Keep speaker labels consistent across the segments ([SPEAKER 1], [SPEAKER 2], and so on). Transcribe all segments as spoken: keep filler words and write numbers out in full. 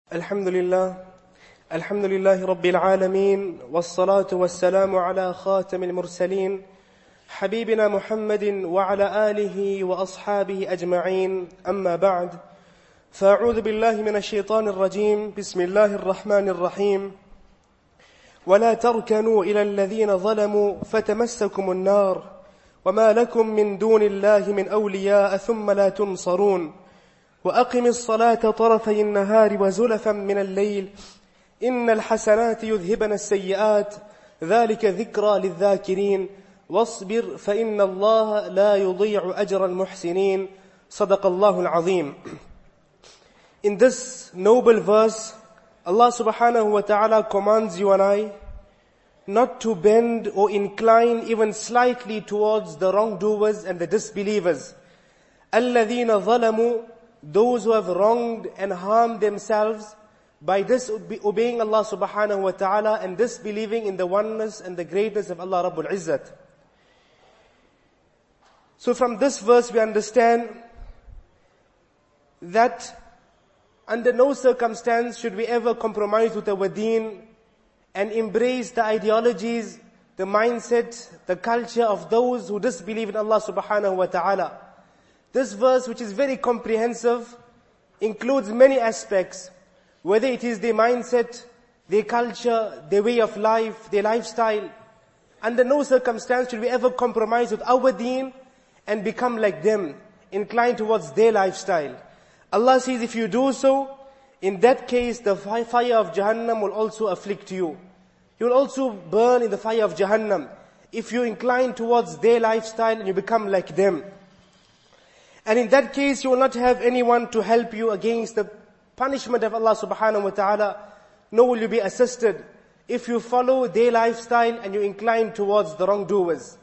[SPEAKER 1] الحمد لله الحمد لله رب العالمين والصلاة والسلام على خاتم المرسلين حبيبنا محمد وعلى آله وأصحابه أجمعين أما بعد فأعوذ بالله من الشيطان الرجيم بسم الله الرحمن الرحيم ولا تركنوا إلى الذين ظلموا فتمسكم النار وما لكم من دون الله من أولياء ثم لا تنصرون وأقم الصلاة طرفي النهار وزلفا من الليل إن الحسنات يذهبن السيئات ذلك ذكرى للذاكرين واصبر فإن الله لا يضيع أجر المحسنين صدق الله العظيم. In this noble verse, Allah subhanahu wa ta'ala commands you and I not to bend or incline even slightly towards the wrongdoers and the disbelievers. الَّذِينَ ظَلَمُوا, those who have wronged and harmed themselves by disobeying Allah subhanahu wa ta'ala and disbelieving in the oneness and the greatness of Allah Rabbul Izzat. So from this verse we understand that under no circumstance should we ever compromise with our deen and embrace the ideologies, the mindset, the culture of those who disbelieve in Allah subhanahu wa ta'ala. This verse, which is very comprehensive, includes many aspects, whether it is their mindset, their culture, their way of life, their lifestyle. Under no circumstance should we ever compromise with our deen and become like them, inclined towards their lifestyle. Allah says if you do so, in that case the fire of Jahannam will also afflict you. You will also burn in the fire of Jahannam if you incline towards their lifestyle and you become like them. And in that case, you will not have anyone to help you against the punishment of Allah subhanahu wa ta'ala, nor will you be assisted if you follow their lifestyle and you incline towards the wrongdoers.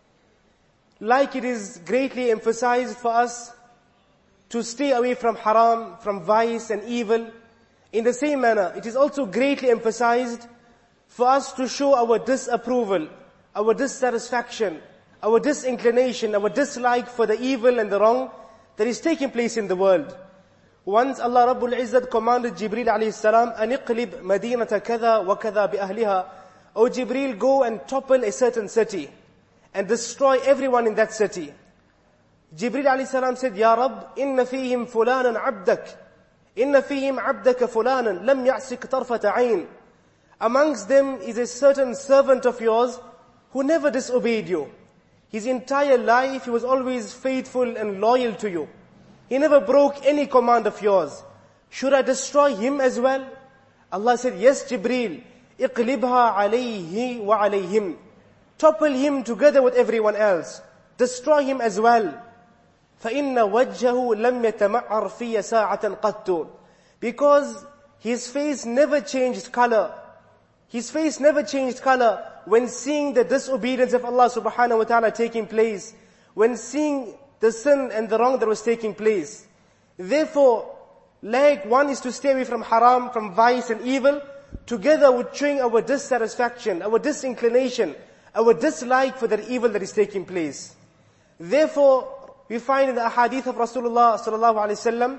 [SPEAKER 1] Like it is greatly emphasized for us to stay away from haram, from vice and evil, in the same manner, it is also greatly emphasized for us to show our disapproval, our dissatisfaction, our disinclination, our dislike for the evil and the wrong that is taking place in the world. Once Allah Rabbul Izzat commanded Jibreel alayhi salam, أَنِ اقْلِبْ مَدِينَةَ كَذَا وَكَذَا بِأَهْلِهَا, O Jibreel, go and topple a certain city and destroy everyone in that city. Jibreel alayhi salam said, Ya Rabb, إِنَّ فِيهِمْ فُلَانًا عَبْدَكَ إِنَّ فِيهِمْ عَبْدَكَ فُلَانًا لَمْ يَعْسِكْ طَرْفَةَ عَيْنٍ. Amongst them is a certain servant of yours who never disobeyed you. His entire life he was always faithful and loyal to you. He never broke any command of yours. Should I destroy him as well? Allah said, yes, Jibreel, اقلبها عليه وعليهم. Topple him together with everyone else. Destroy him as well. فإن وجهه لم يتمعر في ساعة قط. Because his face never changed color. His face never changed color when seeing the disobedience of Allah subhanahu wa ta'ala taking place, when seeing the sin and the wrong that was taking place. Therefore, like one is to stay away from haram, from vice and evil, together with showing our dissatisfaction, our disinclination, our dislike for that evil that is taking place. Therefore, we find in the ahadith of Rasulullah sallallahu alaihi wasallam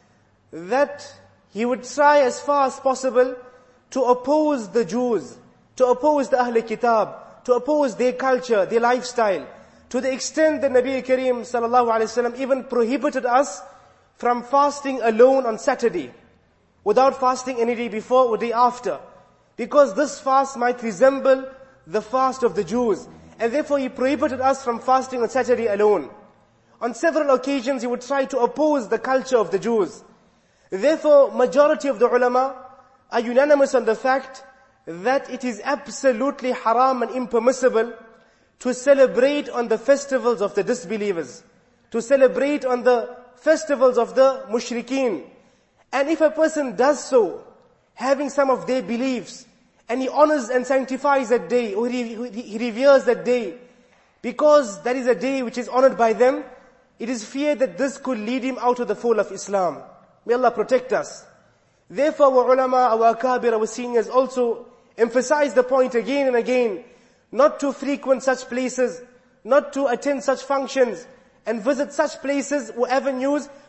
[SPEAKER 1] that he would try as far as possible to oppose the Jews, to oppose the Ahl Kitab, to oppose their culture, their lifestyle, to the extent that Nabi Kareem sallallahu alaihi wasallam even prohibited us from fasting alone on Saturday, without fasting any day before or day after, because this fast might resemble the fast of the Jews, and therefore he prohibited us from fasting on Saturday alone. On several occasions he would try to oppose the culture of the Jews. Therefore, majority of the ulama are unanimous on the fact that it is absolutely haram and impermissible to celebrate on the festivals of the disbelievers, to celebrate on the festivals of the mushrikeen. And if a person does so, having some of their beliefs, and he honors and sanctifies that day, or he, he reveres that day, because that is a day which is honored by them, it is feared that this could lead him out of the fold of Islam. May Allah protect us. Therefore, our ulama, our akabir, our seniors also emphasize the point again and again, not to frequent such places, not to attend such functions, and visit such places or avenues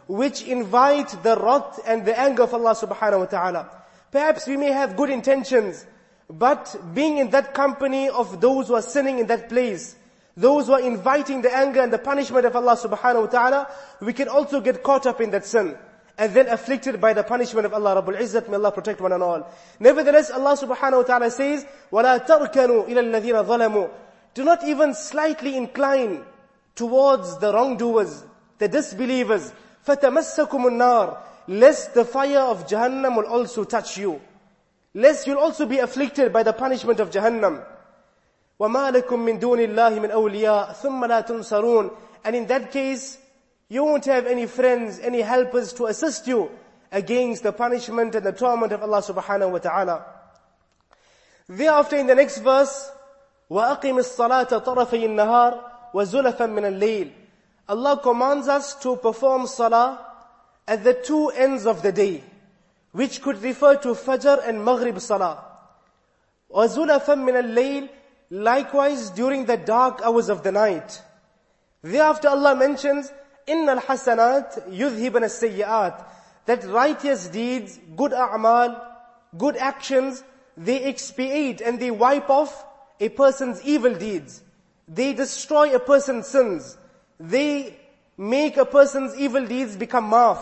[SPEAKER 1] which invite the wrath and the anger of Allah subhanahu wa ta'ala. Perhaps we may have good intentions, but being in that company of those who are sinning in that place, those who are inviting the anger and the punishment of Allah subhanahu wa ta'ala, we can also get caught up in that sin, and then afflicted by the punishment of Allah Rabbul Izzat. May Allah protect one and all. Nevertheless, Allah subhanahu wa ta'ala says, وَلَا تَرْكَنُوا إِلَى الَّذِينَ ظَلَمُوا. Do not even slightly incline towards the wrongdoers, the disbelievers. فَتَمَسَّكُمُ النَّارِ. Lest the fire of Jahannam will also touch you. Lest you'll also be afflicted by the punishment of Jahannam. وَمَا لَكُم مِّن دُونِ اللَّهِ مِنْ أَوْلِيَاءَ ثُمَّ لَا تُنْصَرُونَ. And in that case, you won't have any friends, any helpers to assist you against the punishment and the torment of Allah subhanahu wa ta'ala. Thereafter in the next verse, وَأَقِمِ الصَّلَاةَ طَرَفَيِ النَّهَارِ وَزُلَفًا مِنَ اللَّيْلِ. Allah commands us to perform salah at the two ends of the day, which could refer to Fajr and Maghrib salah. وَزُلَفًا مِنَ اللَّيْلِ. Likewise during the dark hours of the night. Thereafter Allah mentions, إِنَّ الْحَسَنَاتِ يُذْهِبَنَ السَّيِّئَاتِ. That righteous deeds, good a'mal, good actions, they expiate and they wipe off a person's evil deeds. They destroy a person's sins. They make a person's evil deeds become maaf.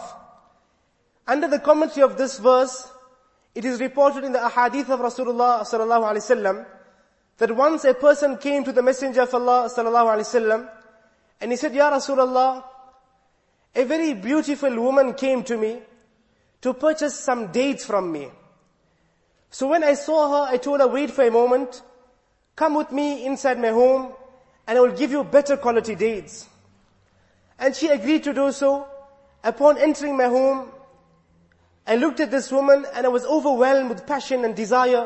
[SPEAKER 1] Under the commentary of this verse, it is reported in the ahadith of Rasulullah sallallahu alaihi wasallam that once a person came to the Messenger of Allah sallallahu alaihi wasallam and he said, Ya Rasulullah, a very beautiful woman came to me to purchase some dates from me. So when I saw her, I told her, wait for a moment, come with me inside my home and I will give you better quality dates. And she agreed to do so. Upon entering my home, I looked at this woman and I was overwhelmed with passion and desire.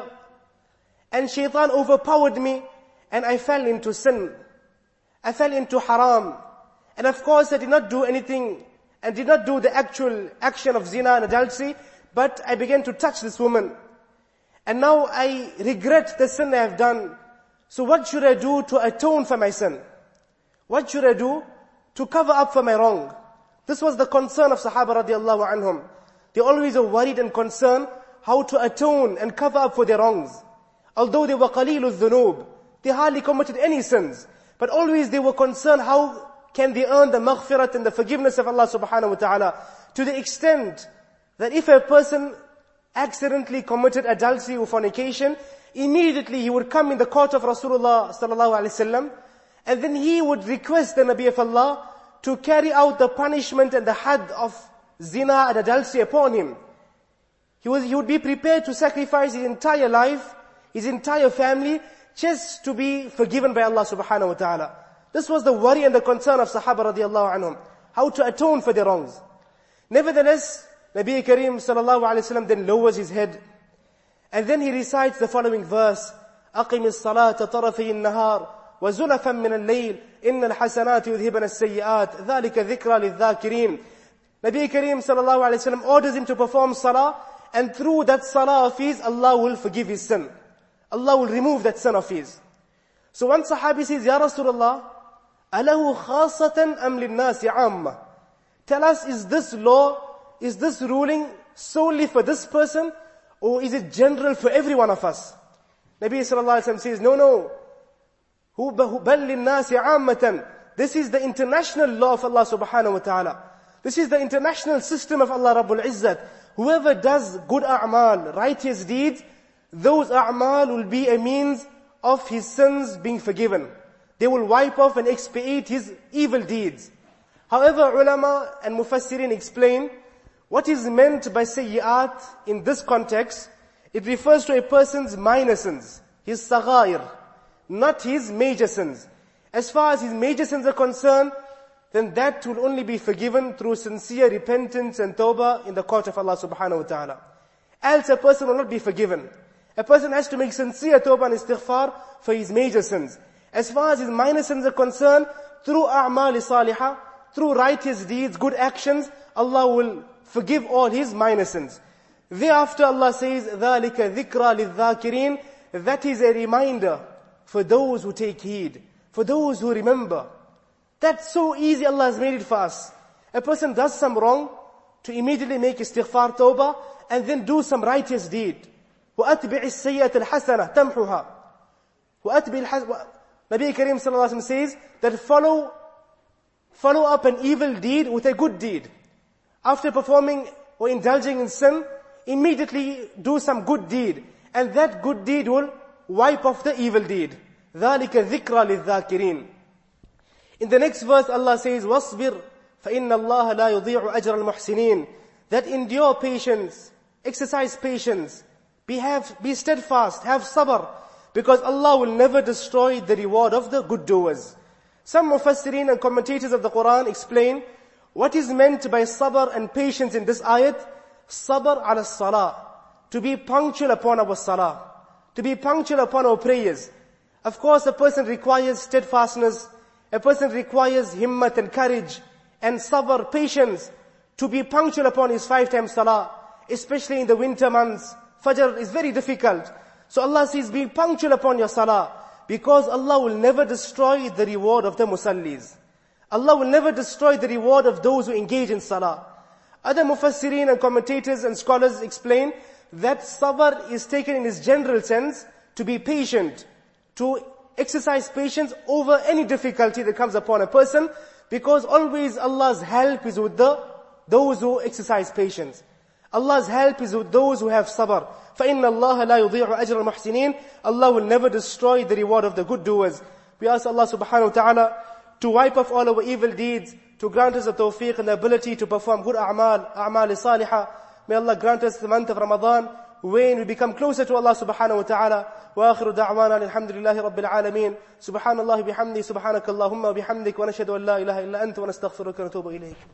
[SPEAKER 1] And shaitan overpowered me and I fell into sin. I fell into haram. And of course I did not do anything and did not do the actual action of zina and adultery, but I began to touch this woman. And now I regret the sin I have done. So what should I do to atone for my sin? What should I do to cover up for my wrong? This was the concern of Sahaba radiallahu anhum. They always were worried and concerned how to atone and cover up for their wrongs. Although they were qaleelu dhunub, they hardly committed any sins. But always they were concerned how can they earn the maghfirat and the forgiveness of Allah subhanahu wa ta'ala. To the extent that if a person accidentally committed adultery or fornication, immediately he would come in the court of Rasulullah sallallahu alaihi wasallam, and then he would request the Nabi of Allah to carry out the punishment and the had of zina and adultery upon him. He was, he would be prepared to sacrifice his entire life, his entire family, just to be forgiven by Allah subhanahu wa ta'ala. This was the worry and the concern of Sahaba radiallahu anhum, how to atone for their wrongs. Nevertheless, Nabi Kareem sallallahu alayhi wa sallam then lowers his head, and then he recites the following verse, أَقِمِ الصَّلَاةَ طَرَفَيِ النَّهَارِ وَزُلَفًا مِنَ اللَّيْلِ إِنَّ الْحَسَنَاتِ يُذْهِبَنَ السَّيِّئَاتِ ذَلِكَ ذِكْرَى لِلذَّاكِرِينَ. Nabi Kareem sallallahu alayhi wa sallam orders him to perform salah, and through that salah of his, Allah will forgive his sin. Allah will remove that sin of his. So one Sahabi says, Ya Rasulullah, أَلَهُ خَاصَةً أَمْ لِلنَّاسِ عَامَّةً. Tell us, is this law, is this ruling solely for this person, or is it general for every one of us? Nabi sallallahu alayhi wa sallam says, no, no. بَلْ لِلنَّاسِ عَامَّةً. This is the international law of Allah subhanahu wa ta'ala. This is the international system of Allah Rabbul Izzat. Whoever does good a'mal, righteous deeds, those a'mal will be a means of his sins being forgiven. They will wipe off and expiate his evil deeds. However, ulama and mufassirin explain what is meant by sayyi'at in this context. It refers to a person's minor sins, his saghair, not his major sins. As far as his major sins are concerned, then that will only be forgiven through sincere repentance and tawbah in the court of Allah subhanahu wa ta'ala. Else a person will not be forgiven. A person has to make sincere tawbah and istighfar for his major sins. As far as his minor sins are concerned, through a'mal salihah, through righteous deeds, good actions, Allah will forgive all his minor sins. Thereafter Allah says, ذَلِكَ ذِكْرَى لِلذَّاكِرِينَ. That is a reminder for those who take heed, for those who remember. That's so easy, Allah has made it for us. A person does some wrong, to immediately make istighfar tawbah, and then do some righteous deed. وَأَتْبِعِ السَّيِّئَةَ الْحَسَنَةَ تَمْحُهَا. وَأَتْبِعِ الْحَسَنَةَ. Nabi Kareem sallallahu alaihi wasallam says that follow, follow up an evil deed with a good deed. After performing or indulging in sin, immediately do some good deed. And that good deed will wipe off the evil deed. ذَلِكَ ذِكْرَى لِلذَّاكِرِينَ. In the next verse, Allah says, وَاصْبِرْ فَإِنَّ اللَّهَ لَا يُضِيعُ أَجْرَ الْمُحْسِنِينَ. That endure patience, exercise patience, be, have, be steadfast, have sabr, because Allah will never destroy the reward of the good doers. Some mufassirin and commentators of the Quran explain what is meant by sabr and patience in this ayat. Sabr ala salah, to be punctual upon our salah, to be punctual upon our prayers. Of course, a person requires steadfastness, a person requires himmat and courage, and sabr, patience, to be punctual upon his five times salah, especially in the winter months. Fajr is very difficult. So Allah says, be punctual upon your salah, because Allah will never destroy the reward of the musallis. Allah will never destroy the reward of those who engage in salah. Other mufassirin and commentators and scholars explain that sabr is taken in its general sense, to be patient, to exercise patience over any difficulty that comes upon a person, because always Allah's help is with the those who exercise patience. Allah's help is with those who have sabr. فَإِنَّ اللَّهَ لَا يُضِيعُ أَجْرَ الْمُحْسِنِينَ. Allah will never destroy the reward of the good doers. We ask Allah subhanahu wa ta'ala to wipe off all our evil deeds, to grant us the tawfiq and the ability to perform good a'mal, a'mal salihah. May Allah grant us the month of Ramadan, when we become closer to Allah subhanahu wa ta'ala. وآخر دعوانا الحمد لله رب العالمين. سبحان الله بحمده سبحانك اللهم وبحمدك ونشهد أن لا إله إلا أنت ونستغفرك ونتوب إليك.